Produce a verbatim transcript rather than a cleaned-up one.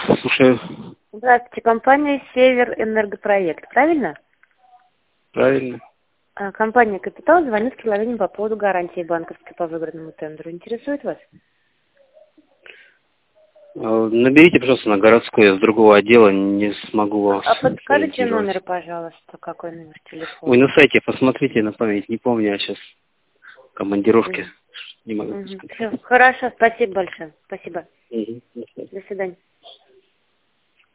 Слушаю. Здравствуйте, компания «Север Энергопроект», правильно? Правильно. А, Компания «Капитал» звонит с предложением по поводу гарантии банковской по выигранному тендеру. Интересует вас? А, Наберите, пожалуйста, на городской, я с другого отдела не смогу вас А подскажите сориентировать. номер, пожалуйста, какой номер телефона? Ой, на сайте посмотрите на память, не помню, я сейчас в командировке. Мгм. Не могу Мгм. посмотреть. Всё, хорошо, спасибо большое. Спасибо. Мгм. До свидания. До свидания.